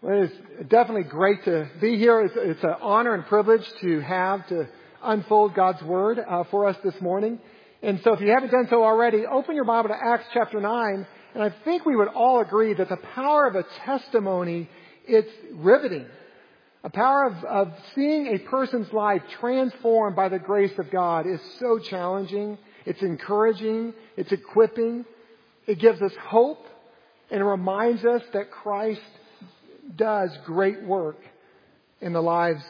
Well, it's definitely great to be here. It's an honor and privilege to unfold God's Word for us this morning. And so if you haven't done so already, open your Bible to Acts chapter 9. And I think we would all agree that the power of a testimony, it's riveting. A power of seeing a person's life transformed by the grace of God is so challenging. It's encouraging. It's equipping. It gives us hope and it reminds us that Christ does great work in the lives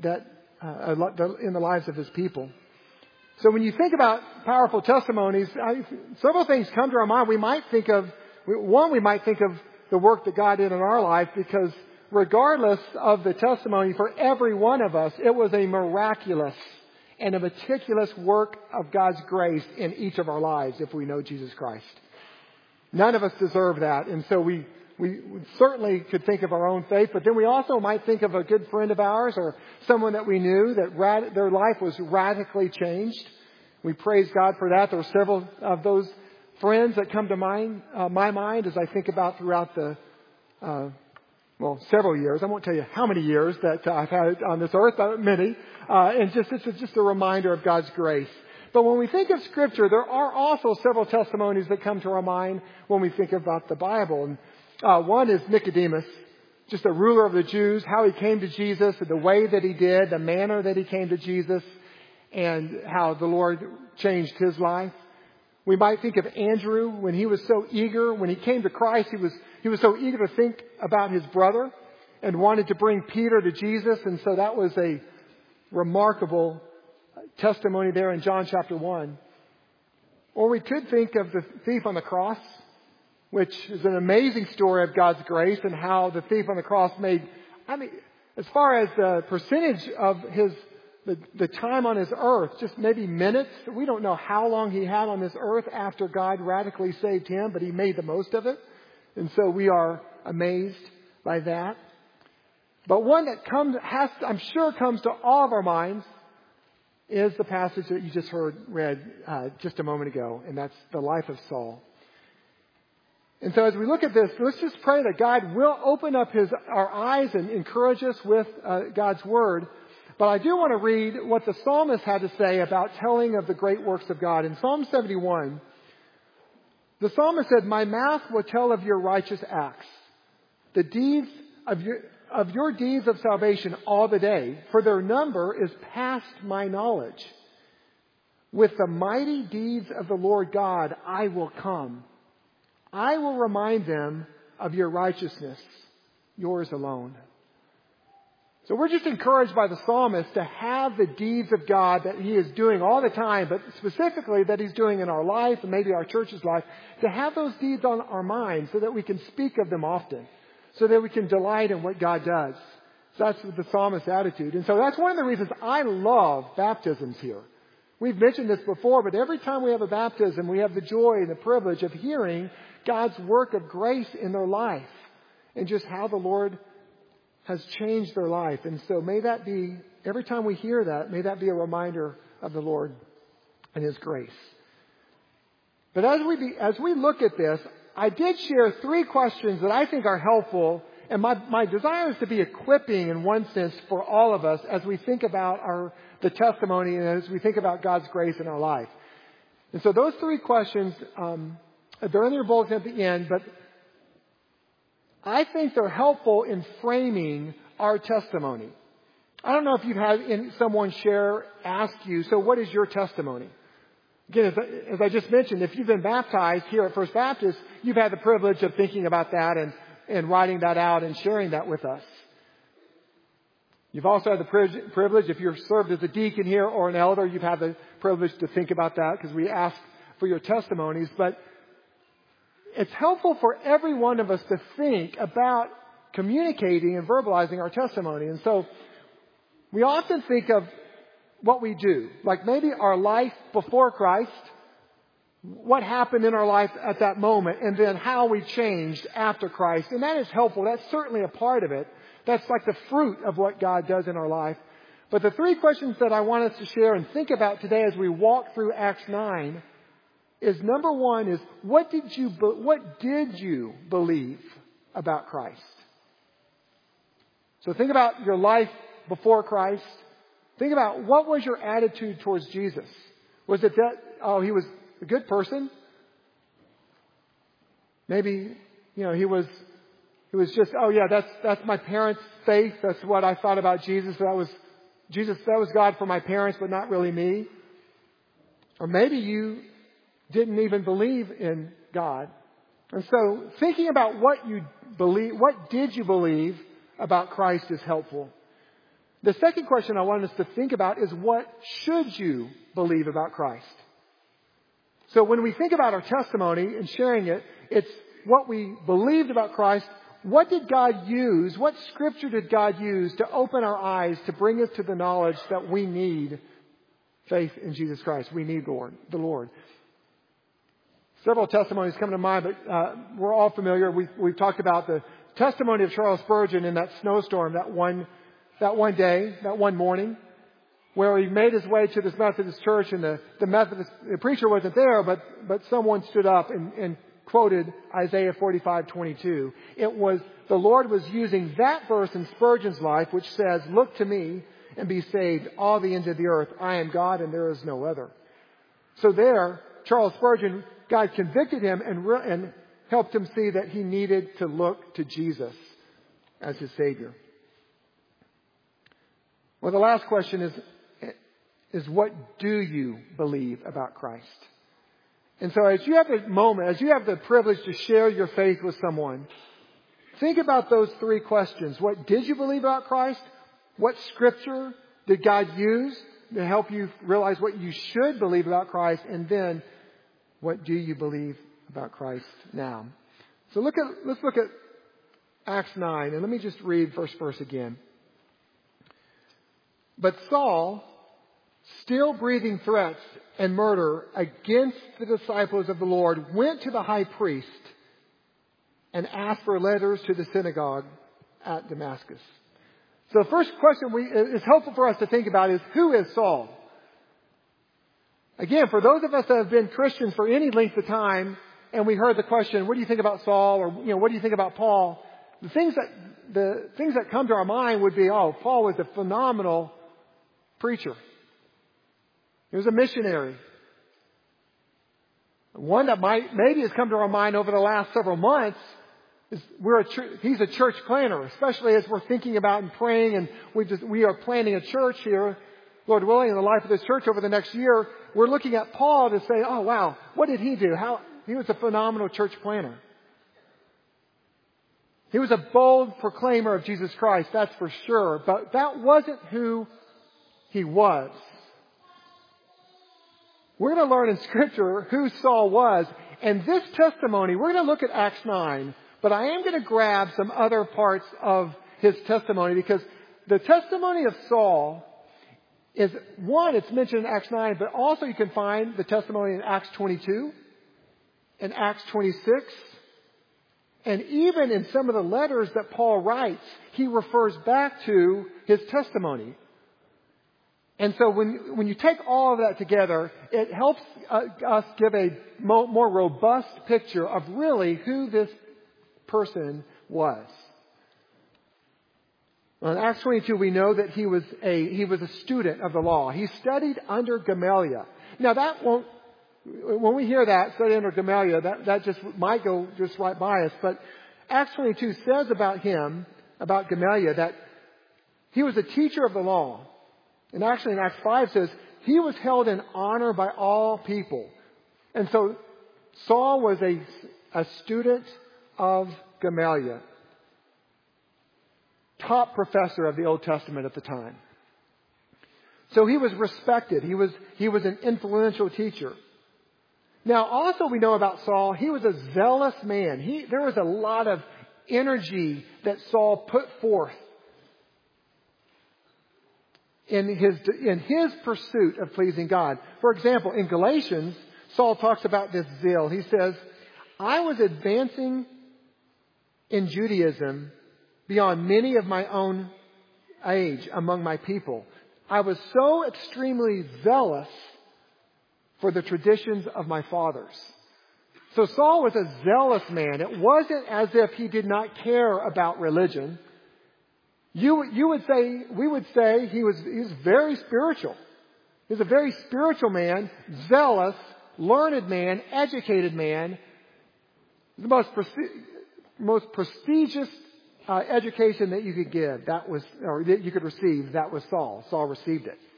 in the lives of His people. So when you think about powerful testimonies, several things come to our mind. We might think of the work that God did in our life, because regardless of the testimony, for every one of us, it was a miraculous and a meticulous work of God's grace in each of our lives if we know Jesus Christ. None of us deserve that, and so we certainly could think of our own faith, but then we also might think of a good friend of ours or someone that we knew that their life was radically changed. We praise God for that. There are several of those friends that come to my mind as I think about throughout several years. I won't tell you how many years that I've had on this earth, but many. And it's just a reminder of God's grace. But when we think of Scripture, there are also several testimonies that come to our mind when we think about the Bible. And one is Nicodemus, just a ruler of the Jews, how he came to Jesus, the way that he did, the manner that he came to Jesus, and how the Lord changed his life. We might think of Andrew when he was so eager. When he came to Christ, he was so eager to think about his brother and wanted to bring Peter to Jesus. And so that was a remarkable testimony there in John chapter 1. Or we could think of the thief on the cross, which is an amazing story of God's grace and how the thief on the cross as far as the percentage of the time on His earth, just maybe minutes. We don't know how long He had on this earth after God radically saved him, but He made the most of it. And so we are amazed by that. But one that I'm sure comes to all of our minds is the passage that you just heard read just a moment ago, and that's the life of Saul. And so as we look at this, let's just pray that God will open up our eyes and encourage us with God's Word. But I do want to read what the psalmist had to say about telling of the great works of God. In Psalm 71, the psalmist said, "My mouth will tell of your righteous acts, the deeds of your deeds of salvation all the day, for their number is past my knowledge. With the mighty deeds of the Lord God, I will come. I will remind them of your righteousness, yours alone." So we're just encouraged by the psalmist to have the deeds of God that He is doing all the time, but specifically that He's doing in our life and maybe our church's life, to have those deeds on our mind so that we can speak of them often, so that we can delight in what God does. So that's the psalmist's attitude. And so that's one of the reasons I love baptisms here. We've mentioned this before, but every time we have a baptism, we have the joy and the privilege of hearing God's work of grace in their life and just how the Lord has changed their life. And so may that be, every time we hear that, may that be a reminder of the Lord and His grace. But as we look at this, I did share 3 questions that I think are helpful, and my desire is to be equipping in one sense for all of us as we think about the testimony and as we think about God's grace in our life. And so those 3 questions, they're in your bulletin at the end, but I think they're helpful in framing our testimony. I don't know if you've had someone ask you, so what is your testimony? Again, as I just mentioned, if you've been baptized here at First Baptist, you've had the privilege of thinking about that and writing that out and sharing that with us. You've also had the privilege, if you're served as a deacon here or an elder, you've had the privilege to think about that because we ask for your testimonies. But it's helpful for every one of us to think about communicating and verbalizing our testimony. And so we often think of what we do, like maybe our life before Christ, what happened in our life at that moment, and then how we changed after Christ. And that is helpful. That's certainly a part of it. That's like the fruit of what God does in our life. But the 3 questions that I want us to share and think about today as we walk through Acts 9 is, number 1 is, what did you believe about Christ? So think about your life before Christ. Think about what was your attitude towards Jesus. Was it that, he was a good person? Maybe, he was just, that's my parents' faith. That's what I thought about Jesus. That was God for my parents, but not really me. Or maybe you didn't even believe in God. And so thinking about what did you believe about Christ is helpful. The second question I want us to think about is, what should you believe about Christ? So when we think about our testimony and sharing it, it's what we believed about Christ. What did God use? What scripture did God use to open our eyes, to bring us to the knowledge that we need faith in Jesus Christ? We need the Lord. Several testimonies come to mind, but we're all familiar. We've talked about the testimony of Charles Spurgeon in that snowstorm that one morning, where he made his way to this Methodist church, and the preacher wasn't there, but someone stood up and quoted Isaiah 45:22. It was, the Lord was using that verse in Spurgeon's life, which says, "Look to me and be saved, all the ends of the earth. I am God and there is no other." So there, Charles Spurgeon, God convicted him and helped him see that he needed to look to Jesus as his Savior. Well, the last question is what do you believe about Christ? And so as you have the privilege to share your faith with someone, think about those three questions. What did you believe about Christ? What scripture did God use to help you realize what you should believe about Christ? And then, what do you believe about Christ now? So let's look at Acts 9, and let me just read first verse again. But Saul, still breathing threats and murder against the disciples of the Lord, went to the high priest and asked for letters to the synagogue at Damascus. So the first question is helpful for us to think about is, who is Saul? Again, for those of us that have been Christians for any length of time, and we heard the question, what do you think about Saul? Or, what do you think about Paul? The things that come to our mind would be, Paul was a phenomenal preacher. He was a missionary. One that maybe has come to our mind over the last several months is he's a church planner, especially as we're thinking about and praying, and we are planning a church here, Lord willing, in the life of this church over the next year. We're looking at Paul to say, oh wow, what did he do? He was a phenomenal church planner. He was a bold proclaimer of Jesus Christ, that's for sure, but that wasn't who he was. We're going to learn in Scripture who Saul was. And this testimony, we're going to look at Acts 9. But I am going to grab some other parts of his testimony, because the testimony of Saul is, one, it's mentioned in Acts 9, but also you can find the testimony in Acts 22, in Acts 26, and even in some of the letters that Paul writes, he refers back to his testimony. And so when you take all of that together, it helps us give a more robust picture of really who this person was. Well, in Acts 22, we know that he was a student of the law. He studied under Gamaliel. Now when we hear that, study under Gamaliel, that just might go just right by us. But Acts 22 says about Gamaliel, that he was a teacher of the law. And actually in Acts 5 says, he was held in honor by all people. And so Saul was a student of Gamaliel, top professor of the Old Testament at the time. So he was respected. He was an influential teacher. Now also we know about Saul, he was a zealous man. There was a lot of energy that Saul put forth in his pursuit of pleasing God. For example, in Galatians, Saul talks about this zeal. He says, I was advancing in Judaism beyond many of my own age among my people. I was so extremely zealous for the traditions of my fathers. So Saul was a zealous man. It wasn't as if he did not care about religion. You would say, we would say he was very spiritual. He was a very spiritual man, zealous, learned man, educated man. The most prestigious education that you could give, that you could receive, that was Saul. Saul received it.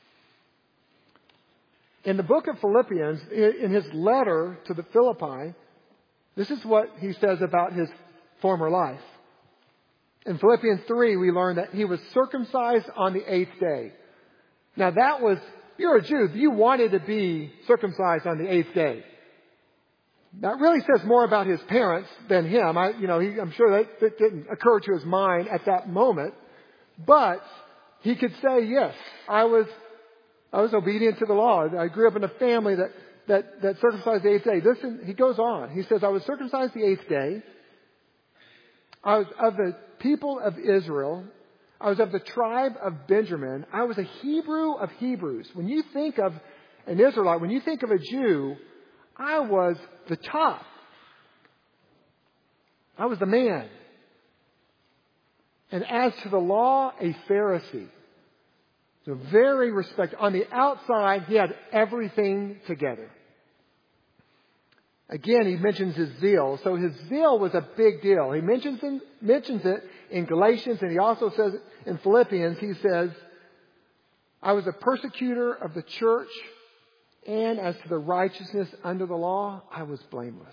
In the book of Philippians, in his letter to the Philippi, this is what he says about his former life. In Philippians 3, we learn that he was circumcised on the 8th day. Now you're a Jew, you wanted to be circumcised on the 8th day. That really says more about his parents than him. I'm sure that didn't occur to his mind at that moment. But he could say, yes, I was obedient to the law. I grew up in a family that circumcised the 8th day. Listen, he goes on. He says, I was circumcised the 8th day. I was of the people of Israel. I was of the tribe of Benjamin. I was a Hebrew of Hebrews. When you think of an Israelite, when you think of a Jew, I was the top. I was the man. And as to the law, a Pharisee. So very respected. On the outside, he had everything together. Again, he mentions his zeal. So his zeal was a big deal. He mentions it in Galatians, and he also says it in Philippians. He says, I was a persecutor of the church, and as to the righteousness under the law, I was blameless.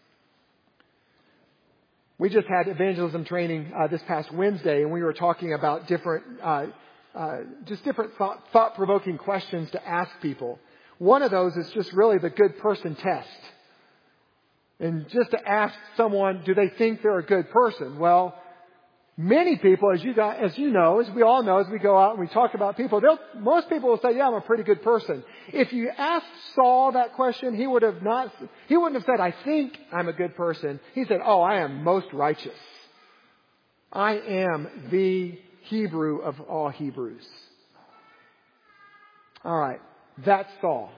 We just had evangelism training this past Wednesday, and we were talking about different thought-provoking questions to ask people. One of those is just really the good person test. And just to ask someone, do they think they're a good person? Well, many people, as we all know, as we go out and we talk about people, most people will say, yeah, I'm a pretty good person. If you asked Saul that question, he wouldn't have said, I think I'm a good person. He said, oh, I am most righteous. I am the Hebrew of all Hebrews. All right. That's Saul.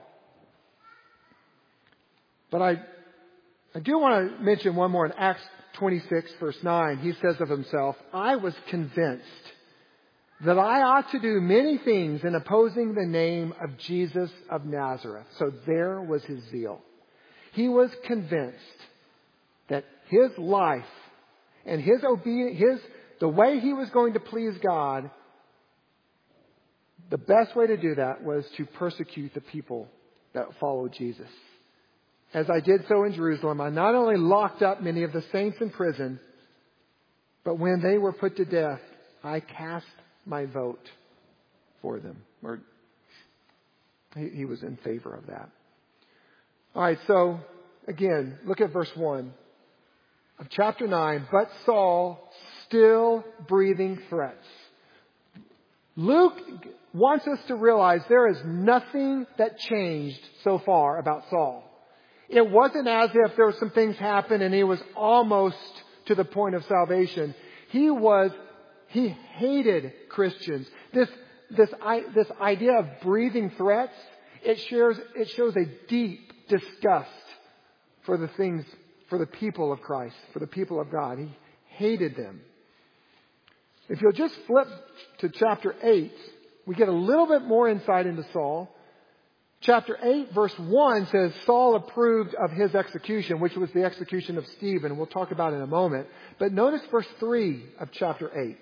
But I do want to mention one more in Acts 26, verse 9. He says of himself, I was convinced that I ought to do many things in opposing the name of Jesus of Nazareth. So there was his zeal. He was convinced that his life and his obedience, the way he was going to please God, the best way to do that was to persecute the people that followed Jesus. As I did so in Jerusalem, I not only locked up many of the saints in prison, but when they were put to death, I cast my vote for them. Or he was in favor of that. All right, so again, look at verse 1 of chapter 9. But Saul, still breathing threats. Luke wants us to realize there is nothing that changed so far about Saul. It wasn't as if there were some things happened and he was almost to the point of salvation. He hated Christians. This idea of breathing threats, it shows a deep disgust for the people of Christ, for the people of God. He hated them. If you'll just flip to chapter 8, we get a little bit more insight into Saul. Chapter 8, verse 1 says, Saul approved of his execution, which was the execution of Stephen. We'll talk about it in a moment. But notice verse 3 of chapter 8.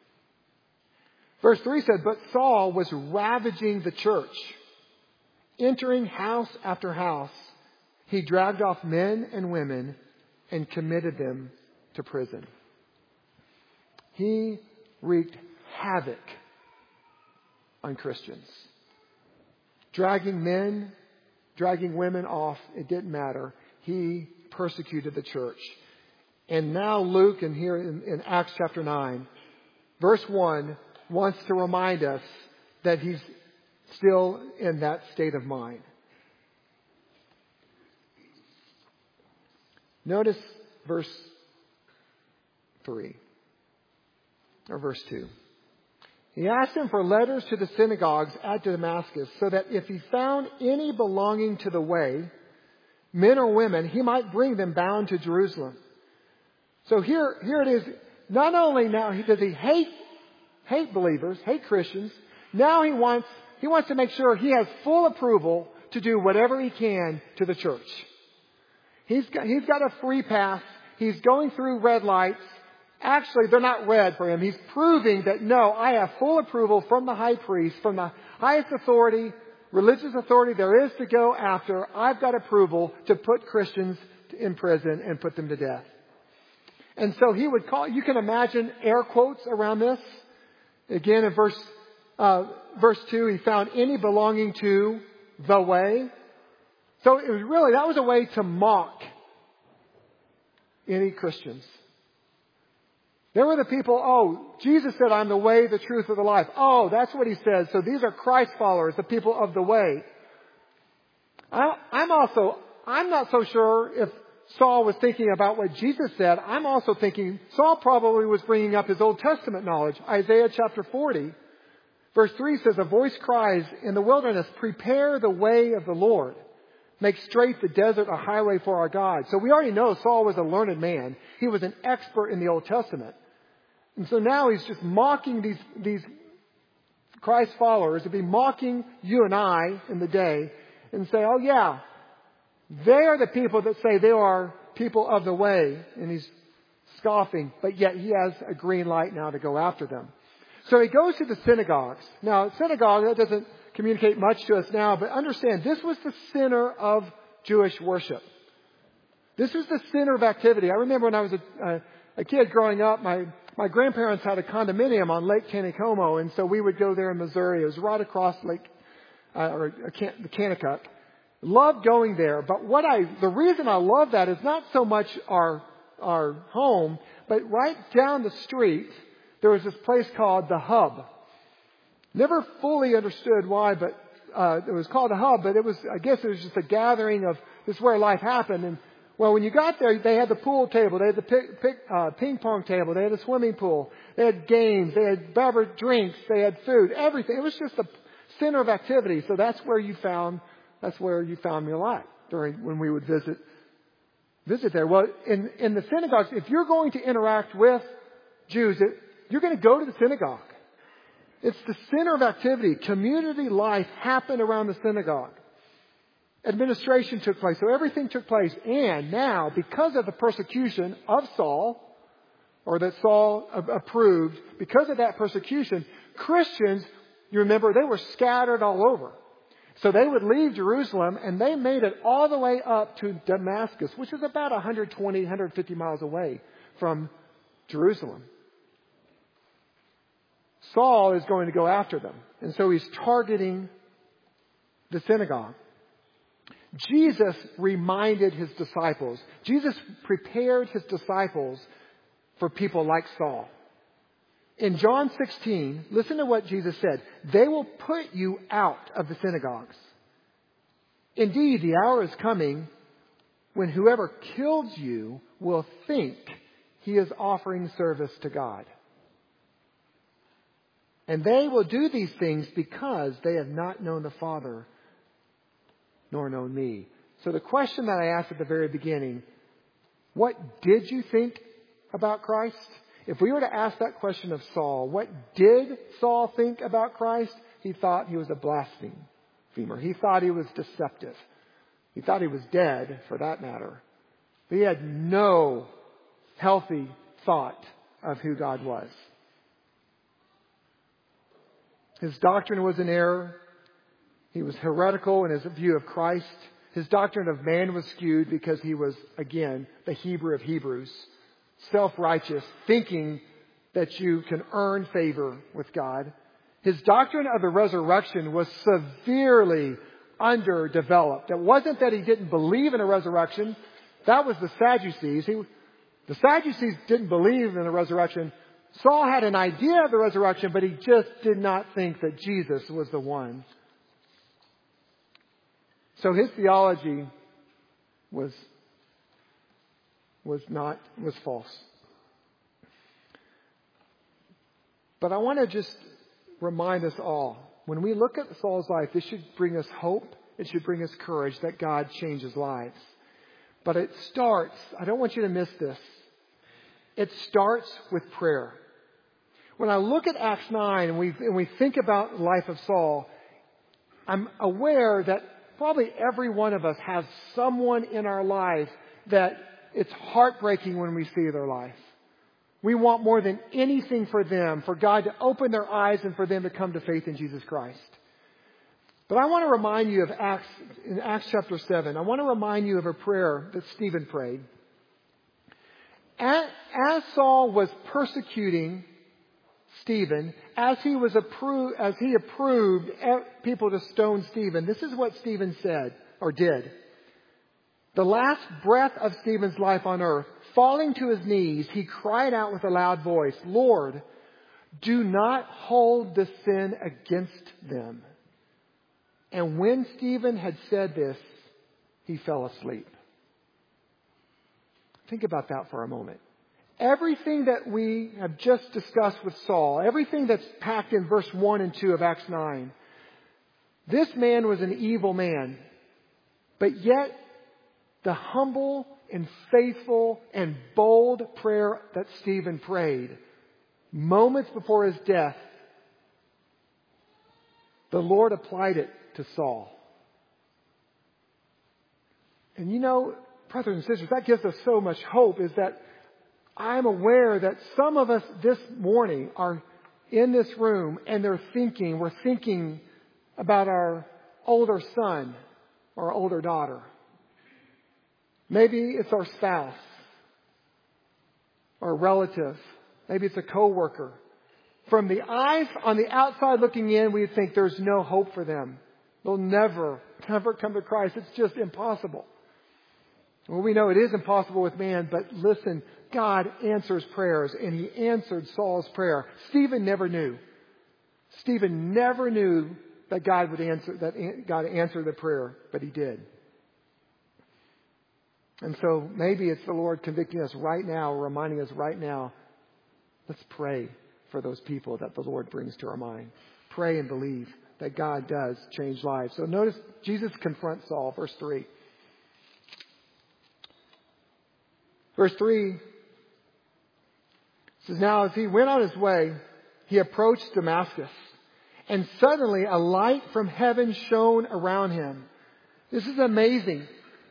Verse 3 said, but Saul was ravaging the church. Entering house after house, he dragged off men and women and committed them to prison. He wreaked havoc on Christians. Dragging men, dragging women off, it didn't matter. He persecuted the church. And now Luke, and here in Acts chapter 9, verse 1, wants to remind us that he's still in that state of mind. Notice verse 3, or verse 2. He asked him for letters to the synagogues at Damascus so that if he found any belonging to the way, men or women, he might bring them bound to Jerusalem. So here it is. Not only now does he hate hate believers, hate Christians. Now he wants to make sure he has full approval to do whatever he can to the church. He's got a free pass. He's going through red lights. Actually, they're not red for him. He's proving that, no, I have full approval from the high priest, from the highest authority, religious authority there is to go after. I've got approval to put Christians in prison and put them to death. And so he would call, you can imagine air quotes around this. Again, in verse 2, he found any belonging to the way. So it was really, that was a way to mock any Christians. There were the people, Jesus said, I'm the way, the truth, and the life. That's what he says. So these are Christ followers, the people of the way. I'm not so sure if Saul was thinking about what Jesus said. I'm also thinking Saul probably was bringing up his Old Testament knowledge. Isaiah chapter 40, verse 3 says, a voice cries in the wilderness, prepare the way of the Lord. Make straight the desert a highway for our God. So we already know Saul was a learned man. He was an expert in the Old Testament. And so now he's just mocking these Christ followers. He'd be mocking you and I in the day and say, they are the people that say they are people of the way. And he's scoffing, but yet he has a green light now to go after them. So he goes to the synagogues. Now, synagogue, that doesn't communicate much to us now, but understand this was the center of Jewish worship. This was the center of activity. I remember when I was a kid growing up, my grandparents had a condominium on Lake Taneycomo, and so we would go there in Missouri. It was right across the Kanakuk. Loved going there, but the reason I love that is not so much our home, but right down the street there was this place called the Hub. Never fully understood why, but it was called the Hub. But I guess it was just a gathering of this is where life happened. And well, when you got there, they had the pool table, they had the ping pong table, they had the swimming pool, they had games, they had beverage drinks, they had food, everything. It was just the center of activity. So that's where you found me a lot when we would visit there. Well, in the synagogues, if you're going to interact with Jews, you're going to go to the synagogue. It's the center of activity. Community life happened around the synagogue. Administration took place. So everything took place. And now, because of the persecution of Saul, or that Saul approved, because of that persecution, Christians, you remember, they were scattered all over. So they would leave Jerusalem and they made it all the way up to Damascus, which is about 120, 150 miles away from Jerusalem. Saul is going to go after them. And so he's targeting the synagogue. Jesus reminded his disciples. Jesus prepared his disciples for people like Saul. In John 16, listen to what Jesus said. They will put you out of the synagogues. Indeed, the hour is coming when whoever kills you will think he is offering service to God. And they will do these things because they have not known the Father nor known me. So the question that I asked at the very beginning, what did you think about Christ? If we were to ask that question of Saul, what did Saul think about Christ? He thought he was a blasphemer. He thought he was deceptive. He thought he was dead, for that matter. But he had no healthy thought of who God was. His doctrine was in error. He was heretical in his view of Christ. His doctrine of man was skewed because he was, again, the Hebrew of Hebrews. Self-righteous, thinking that you can earn favor with God. His doctrine of the resurrection was severely underdeveloped. It wasn't that he didn't believe in a resurrection. That was the Sadducees. The Sadducees didn't believe in the resurrection. Saul had an idea of the resurrection, but he just did not think that Jesus was the one. So his theology was false. But I want to just remind us all, when we look at Saul's life, this should bring us hope. It should bring us courage that God changes lives. But it starts, I don't want you to miss this. It starts with prayer. when I look at Acts 9 and we think about the life of Saul, I'm aware that probably every one of us has someone in our life that it's heartbreaking when we see their life. We want more than anything for them, for God to open their eyes and for them to come to faith in Jesus Christ. But I want to remind you of in Acts chapter 7, I want to remind you of a prayer that Stephen prayed. As Saul was persecuting Stephen, as he approved people to stone Stephen, this is what Stephen said or did. The last breath of Stephen's life on earth, falling to his knees, he cried out with a loud voice, "Lord, do not hold this sin against them." And when Stephen had said this, he fell asleep. Think about that for a moment. Everything that we have just discussed with Saul, everything that's packed in verse 1 and 2 of Acts 9, this man was an evil man. But yet, the humble and faithful and bold prayer that Stephen prayed, moments before his death, the Lord applied it to Saul. And you know, brothers and sisters, that gives us so much hope, is that I'm aware that some of us this morning are in this room and we're thinking about our older son or older daughter. Maybe it's our spouse or a relative. Maybe it's a coworker. From the eyes on the outside looking in, we think there's no hope for them. They'll never come to Christ. It's just impossible. Well, we know it is impossible with man, but listen, God answers prayers, and He answered Saul's prayer. Stephen never knew. Stephen never knew that God would answer the prayer, but He did. And so maybe it's the Lord convicting us right now, reminding us right now, let's pray for those people that the Lord brings to our mind. Pray and believe that God does change lives. So notice Jesus confronts Saul, verse 3. Verse 3 says, "Now as he went on his way, he approached Damascus, and suddenly a light from heaven shone around him." This is amazing.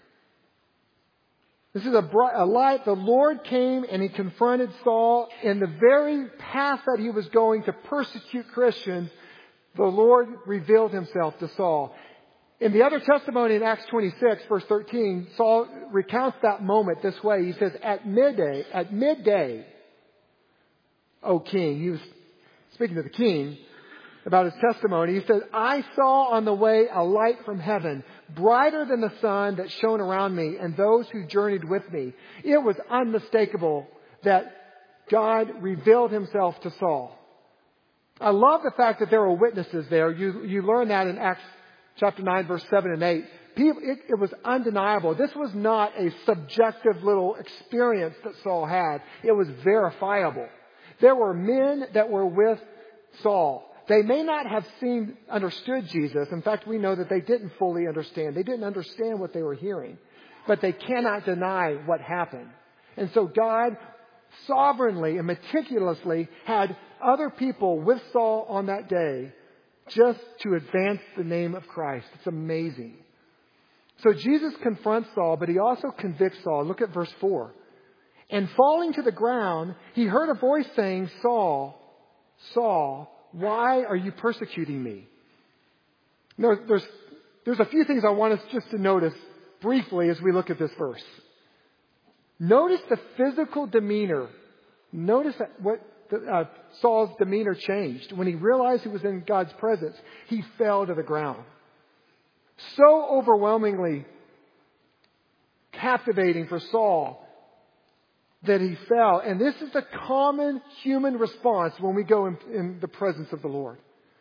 This is a light. The Lord came and He confronted Saul in the very path that he was going to persecute Christians. The Lord revealed Himself to Saul. In the other testimony in Acts 26, verse 13, Saul recounts that moment this way. He says, at midday, O king. He was speaking to the king about his testimony. He said, "I saw on the way a light from heaven, brighter than the sun, that shone around me and those who journeyed with me." It was unmistakable that God revealed Himself to Saul. I love the fact that there were witnesses there. You learn that in Acts chapter 9, verse 7 and 8. It was undeniable. This was not a subjective little experience that Saul had. It was verifiable. There were men that were with Saul. They may not have understood Jesus. In fact, we know that they didn't fully understand. They didn't understand what they were hearing. But they cannot deny what happened. And so God sovereignly and meticulously had other people with Saul on that day just to advance the name of Christ. It's amazing. So Jesus confronts Saul, but He also convicts Saul. Look at verse 4. "And falling to the ground, he heard a voice saying, 'Saul, Saul, why are you persecuting me?'" Now, there's a few things I want us just to notice briefly as we look at this verse. Notice the physical demeanor. Notice what Saul's demeanor changed. When he realized he was in God's presence, he fell to the ground. So overwhelmingly captivating for Saul that he fell. And this is a common human response when we go in the presence of the Lord.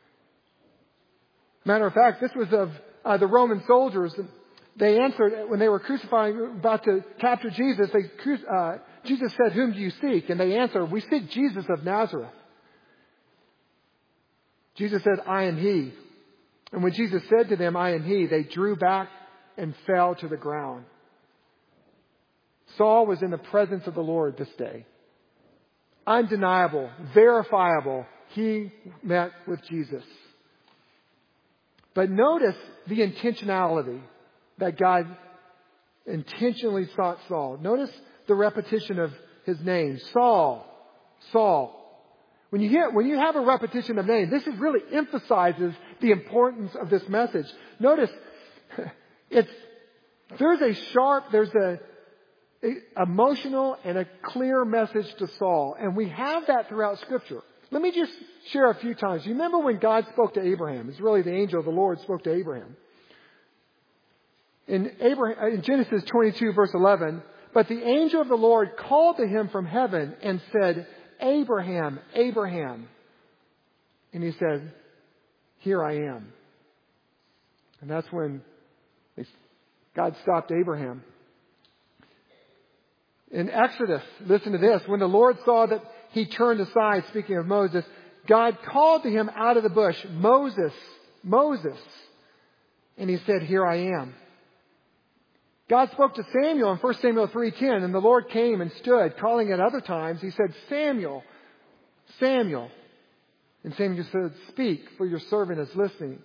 Matter of fact, this was of the Roman soldiers. They answered when they were crucifying, about to capture Jesus. Jesus said, "Whom do you seek?" And they answered, "We seek Jesus of Nazareth." Jesus said, "I am He." And when Jesus said to them, "I am He," they drew back and fell to the ground. Saul was in the presence of the Lord this day. undeniable, verifiable. He met with Jesus. But notice the intentionality that God intentionally sought Saul. Notice the repetition of his name. Saul, Saul. When you have a repetition of name, this is really emphasizes the importance of this message. Notice, there's a emotional and a clear message to Saul. And we have that throughout Scripture. Let me just share a few times. You remember when God spoke to Abraham? It's really the angel of the Lord spoke to Abraham. In Genesis 22 verse 11, but the angel of the Lord called to him from heaven and said, Abraham, Abraham. And he said, here I am. And that's when God stopped Abraham. In Exodus, listen to this. When the Lord saw that he turned aside, speaking of Moses, God called to him out of the bush, Moses, Moses. And he said, here I am. God spoke to Samuel in 1 Samuel 3:10, and the Lord came and stood, calling at other times. He said, Samuel, Samuel. And Samuel said, speak, for your servant is listening.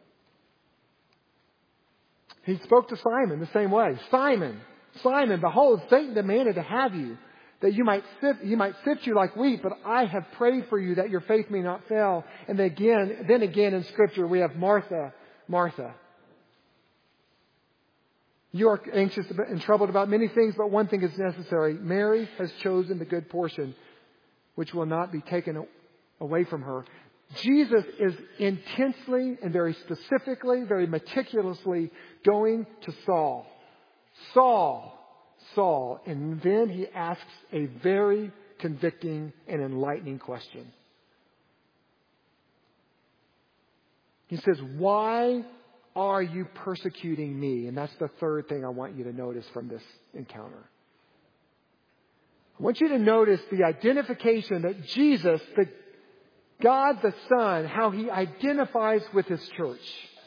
He spoke to Simon the same way. Simon, Simon, behold, Satan demanded to have you, that he might sift you like wheat, but I have prayed for you that your faith may not fail. And then again in Scripture we have Martha, Martha. You are anxious and troubled about many things, but one thing is necessary. Mary has chosen the good portion, which will not be taken away from her. Jesus is intensely and very specifically, very meticulously going to Saul. Saul, Saul. And then he asks a very convicting and enlightening question. He says, why are you persecuting me? And that's the third thing I want you to notice from this encounter. I want you to notice the identification that Jesus, God the Son, how He identifies with His church.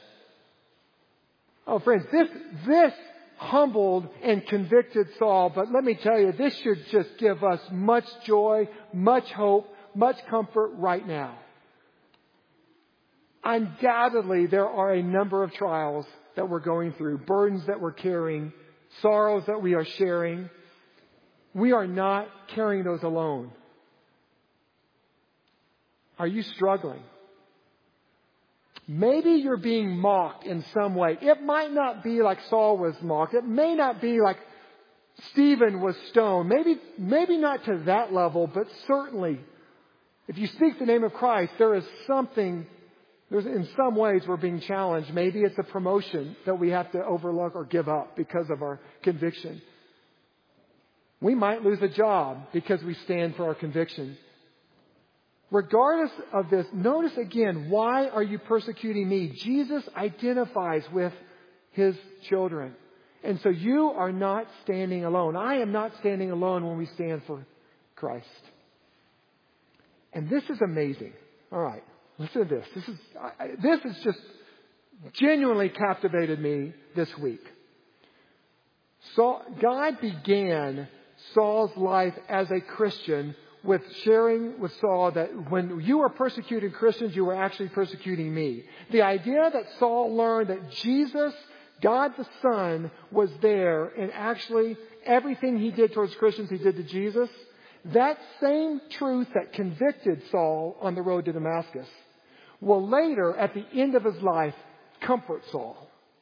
Oh, friends, this humbled and convicted Saul, but let me tell you, this should just give us much joy, much hope, much comfort right now. Undoubtedly, there are a number of trials that we're going through, burdens that we're carrying, sorrows that we are sharing. We are not carrying those alone. Are you struggling? Maybe you're being mocked in some way. It might not be like Saul was mocked. It may not be like Stephen was stoned. Maybe not to that level, but certainly, if you speak the name of Christ, there is something. In some ways we're being challenged. Maybe it's a promotion that we have to overlook or give up because of our conviction. We might lose a job because we stand for our conviction. Regardless of this, notice again, why are you persecuting me? Jesus identifies with His children. And so you are not standing alone. I am not standing alone when we stand for Christ. And this is amazing. All right. Listen to this. This has just genuinely captivated me this week. God began Saul's life as a Christian with sharing with Saul that when you were persecuting Christians, you were actually persecuting me. The idea that Saul learned that Jesus, God the Son, was there, and actually everything he did towards Christians, he did to Jesus. That same truth that convicted Saul on the road to Damascus will later, at the end of his life, comfort Saul.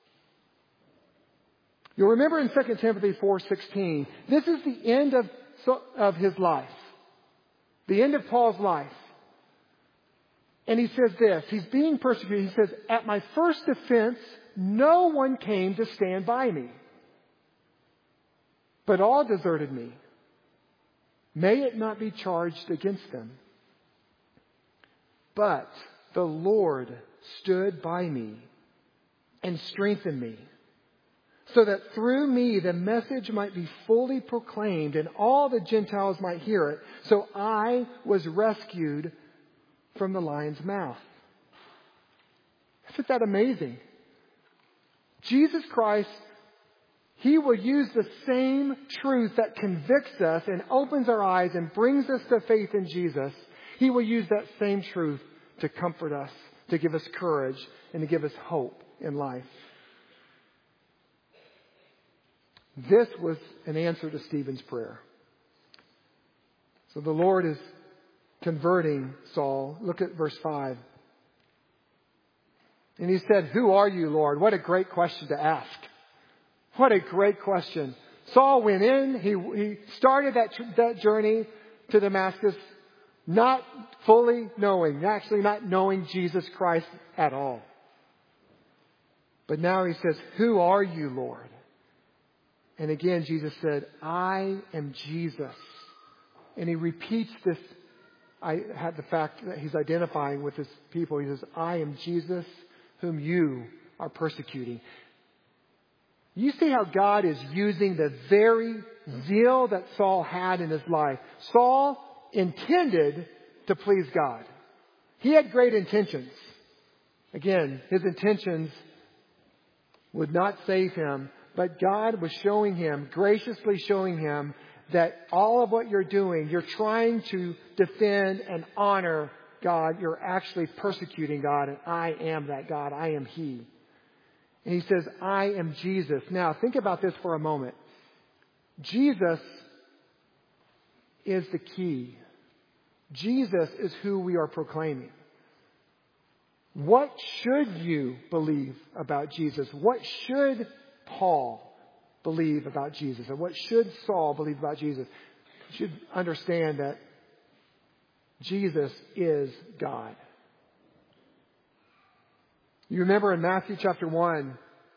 You'll remember in 2 Timothy 4:16, this is the end of his life. The end of Paul's life. And he says this, he's being persecuted. He says, at my first defense, no one came to stand by me, but all deserted me. May it not be charged against them. But the Lord stood by me and strengthened me, so that through me the message might be fully proclaimed and all the Gentiles might hear it. So I was rescued from the lion's mouth. Isn't that amazing? Jesus Christ, He will use the same truth that convicts us and opens our eyes and brings us to faith in Jesus. He will use that same truth to comfort us, to give us courage, and to give us hope in life. This was an answer to Stephen's prayer. So the Lord is converting Saul. Look at verse 5. And he said, "Who are you, Lord?" What a great question to ask. What a great question. Saul went in. He started that journey to Damascus not fully knowing, actually not knowing Jesus Christ at all. But now he says, "Who are you, Lord?" And again, Jesus said, "I am Jesus." And he repeats this. I had the fact that he's identifying with his people. He says, "I am Jesus whom you are persecuting." You see how God is using the very zeal that Saul had in his life. Saul intended to please God. He had great intentions. Again, his intentions would not save him, but God was showing him, graciously showing him, that all of what you're doing, you're trying to defend and honor God. You're actually persecuting God, and I am that God. I am He. And he says, "I am Jesus." Now, think about this for a moment. Jesus is the key. Jesus is who we are proclaiming. What should you believe about Jesus? What should Paul believe about Jesus? And what should Saul believe about Jesus? You should understand that Jesus is God. You remember in Matthew chapter 1,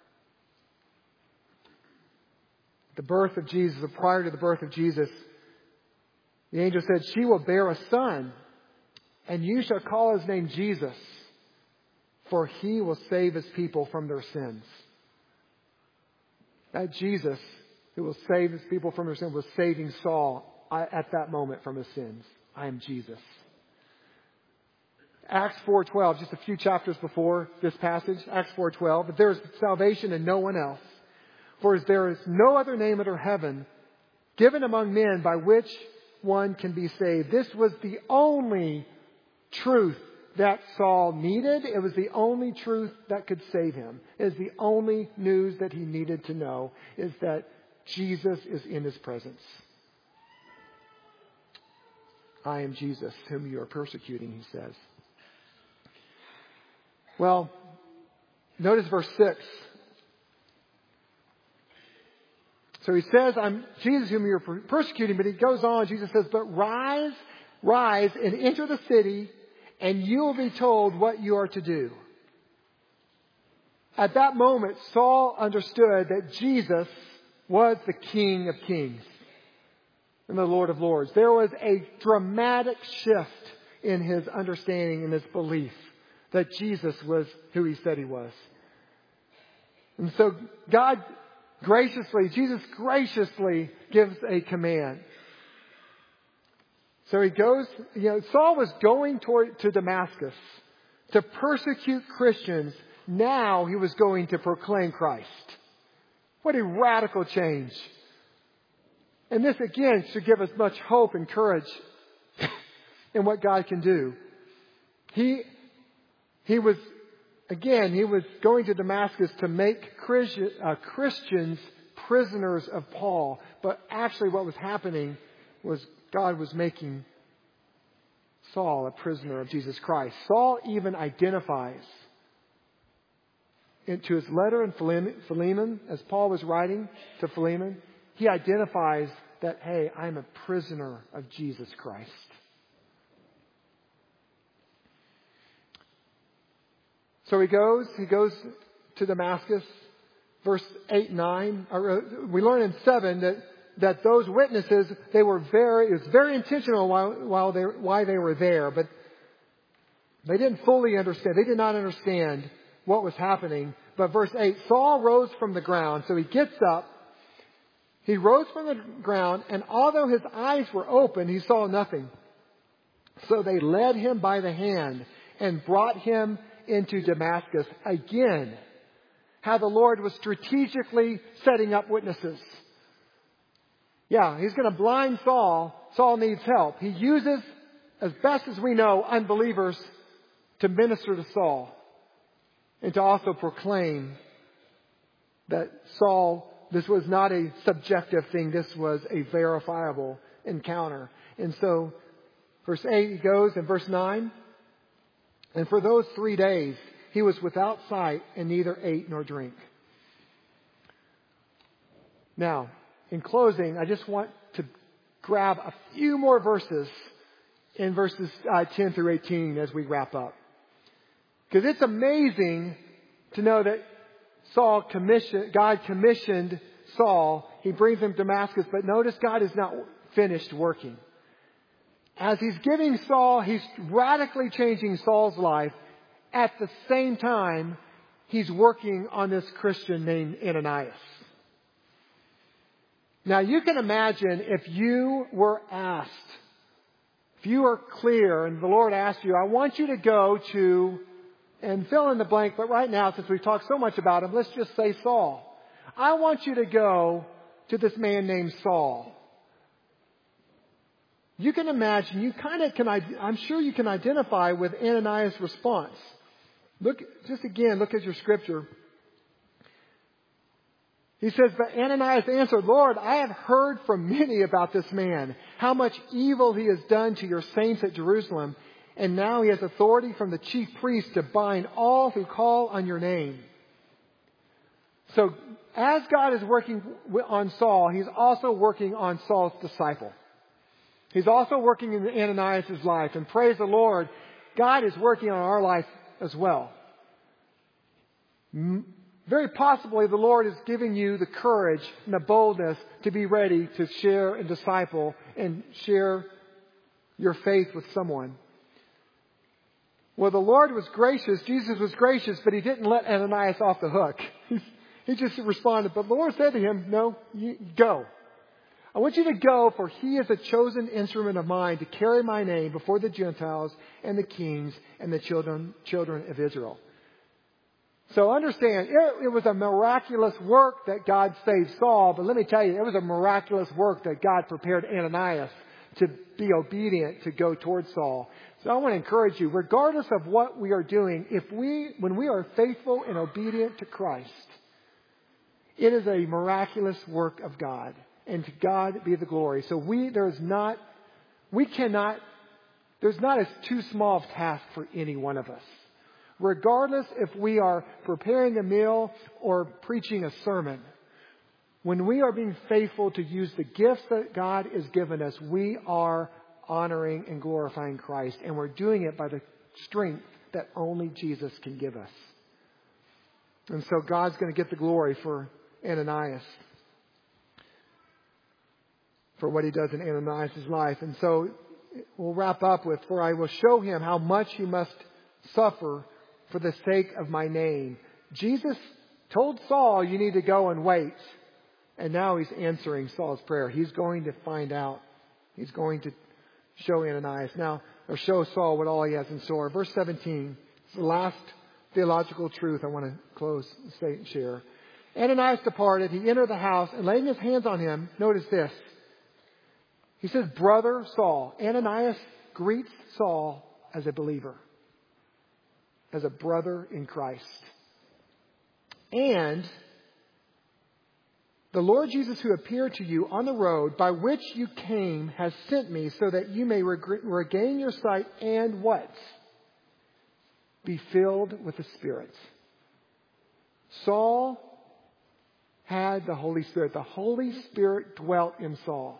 the birth of Jesus, or prior to the birth of Jesus, the angel said, "She will bear a son, and you shall call his name Jesus, for he will save his people from their sins." That Jesus, who will save his people from their sins, was saving Saul at that moment from his sins. I am Jesus. Acts 4:12, just a few chapters before this passage, Acts 4:12, "But there is salvation in no one else. For there is no other name under heaven given among men by which one can be saved." This was the only truth that Saul needed. It was the only truth that could save him. It is the only news that he needed to know, is that Jesus is in his presence. "I am Jesus whom you are persecuting," he says. Well, notice verse 6. So he says, "I'm Jesus whom you're persecuting," but he goes on. Jesus says, "But rise and enter the city, and you will be told what you are to do." At that moment, Saul understood that Jesus was the King of Kings and the Lord of Lords. There was a dramatic shift in his understanding and his belief that Jesus was who he said he was. And so Jesus graciously gives a command. So he goes, Saul was going to Damascus to persecute Christians. Now he was going to proclaim Christ. What a radical change. And this again should give us much hope and courage in what God can do. He was going to Damascus to make Christians prisoners of Paul. But actually what was happening was God was making Saul a prisoner of Jesus Christ. Saul even identifies into his letter in Philemon, as Paul was writing to Philemon, he identifies that, hey, I'm a prisoner of Jesus Christ. So he goes to Damascus. Verse 8 and 9, we learn in 7 that those witnesses, it was very intentional why they were there, but they didn't fully understand. They did not understand what was happening. But verse 8, Saul rose from the ground. So he gets up. He rose from the ground, and although his eyes were open, he saw nothing. So they led him by the hand and brought him into Damascus. Again, how the Lord was strategically setting up witnesses. Yeah, he's going to blind Saul. Saul needs help. He uses, as best as we know, unbelievers to minister to Saul and to also proclaim that Saul, this was not a subjective thing. This was a verifiable encounter. And so, verse 8 he goes, and verse 9, and for those 3 days he was without sight and neither ate nor drank. Now, in closing, I just want to grab a few more verses in verses 10 through 18 as we wrap up. Because it's amazing to know that God commissioned Saul. He brings him to Damascus, but notice God is not finished working. As he's giving Saul, he's radically changing Saul's life. At the same time, he's working on this Christian named Ananias. Now you can imagine if you were asked, if you were clear and the Lord asked you, I want you to go to, and fill in the blank, but right now, since we've talked so much about him, let's just say Saul. I want you to go to this man named Saul. You can imagine, I'm sure you can identify with Ananias' response. Look at your scripture. He says, but Ananias answered, Lord, I have heard from many about this man, how much evil he has done to your saints at Jerusalem. And now he has authority from the chief priest to bind all who call on your name. So as God is working on Saul, he's also working on Saul's disciple. He's also working in Ananias' life. And praise the Lord, God is working on our life as well. Very possibly the Lord is giving you the courage and the boldness to be ready to share and disciple and share your faith with someone. Well, the Lord was gracious. Jesus was gracious, but he didn't let Ananias off the hook. He just responded. But the Lord said to him, no, you go. I want you to go, for he is a chosen instrument of mine to carry my name before the Gentiles and the kings and the children of Israel. So understand, it was a miraculous work that God saved Saul, but let me tell you, it was a miraculous work that God prepared Ananias to be obedient to go towards Saul. So I want to encourage you, regardless of what we are doing, when we are faithful and obedient to Christ, it is a miraculous work of God, and to God be the glory. So there's not a too small of task for any one of us. Regardless if we are preparing a meal or preaching a sermon, when we are being faithful to use the gifts that God has given us, we are honoring and glorifying Christ. And we're doing it by the strength that only Jesus can give us. And so God's going to get the glory for Ananias, for what he does in Ananias' life. And so we'll wrap up with, for I will show him how much he must suffer for the sake of my name. Jesus told Saul, you need to go and wait. And now he's answering Saul's prayer. He's going to find out. He's going to show Ananias now, or show Saul what all he has in store. Verse 17, it's the last theological truth I want to close, state, and share. Ananias departed. He entered the house, and laying his hands on him, notice this. He says, brother Saul. Ananias greets Saul as a believer, as a brother in Christ. And the Lord Jesus, who appeared to you on the road by which you came, has sent me so that you may regain your sight and what? Be filled with the Spirit. Saul had the Holy Spirit. The Holy Spirit dwelt in Saul.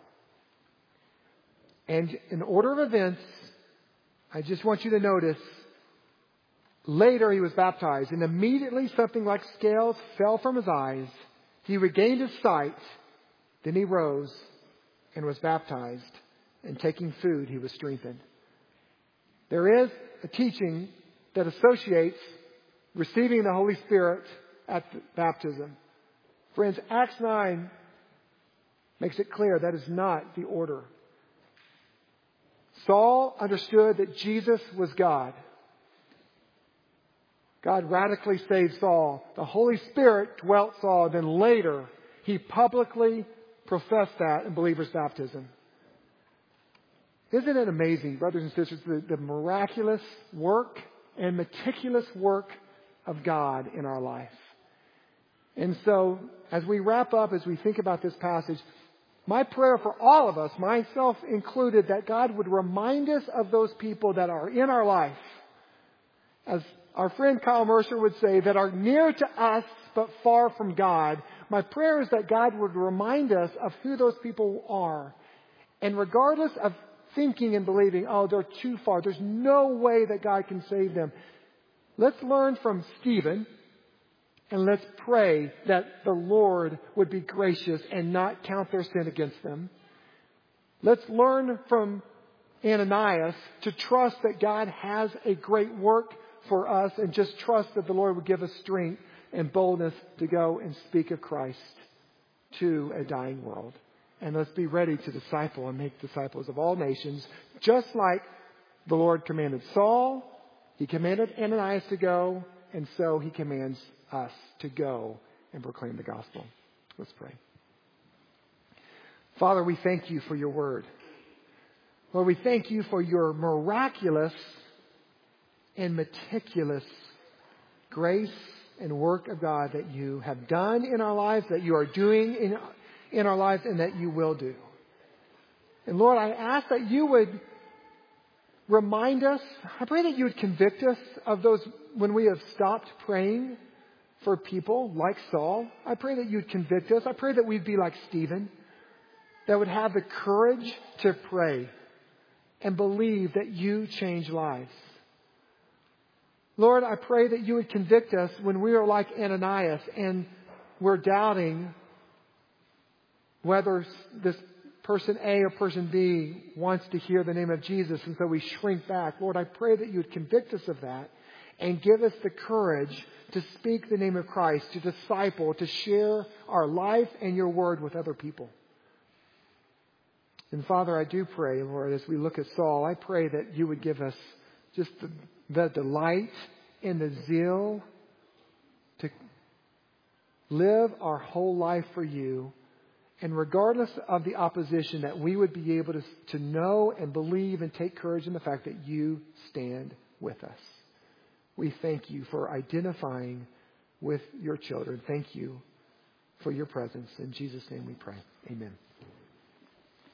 And in order of events, I just want you to notice, later he was baptized, and immediately something like scales fell from his eyes. He regained his sight. Then he rose and was baptized. And taking food, he was strengthened. There is a teaching that associates receiving the Holy Spirit at baptism. Friends, Acts 9 makes it clear that is not the order. Saul understood that Jesus was God. God radically saved Saul. The Holy Spirit dwelt Saul. Then later, he publicly professed that in believers' baptism. Isn't it amazing, brothers and sisters, the miraculous work and meticulous work of God in our life? And so, as we wrap up, as we think about this passage, my prayer for all of us, myself included, that God would remind us of those people that are in our life. As our friend Kyle Mercer would say, that are near to us but far from God. My prayer is that God would remind us of who those people are. And regardless of thinking and believing, oh, they're too far, there's no way that God can save them, let's learn from Stephen, and let's pray that the Lord would be gracious and not count their sin against them. Let's learn from Ananias to trust that God has a great work for us, and just trust that the Lord would give us strength and boldness to go and speak of Christ to a dying world. And let's be ready to disciple and make disciples of all nations, just like the Lord commanded Saul. He commanded Ananias to go, and so He commands us to go and proclaim the gospel. Let's pray. Father, we thank You for Your word. Lord, we thank You for Your miraculous and meticulous grace and work of God that You have done in our lives, that You are doing in our lives, and that You will do. And Lord, I ask that You would remind us, I pray that You would convict us of those when we have stopped praying for people like Saul. I pray that You'd convict us. I pray that we'd be like Stephen, that would have the courage to pray and believe that You change lives. Lord, I pray that You would convict us when we are like Ananias and we're doubting whether this person A or person B wants to hear the name of Jesus, and so we shrink back. Lord, I pray that You would convict us of that and give us the courage to speak the name of Christ, to disciple, to share our life and Your word with other people. And Father, I do pray, Lord, as we look at Saul, I pray that You would give us just the delight and the zeal to live our whole life for You. And regardless of the opposition, that we would be able to know and believe and take courage in the fact that You stand with us. We thank You for identifying with Your children. Thank You for Your presence. In Jesus' name we pray. Amen.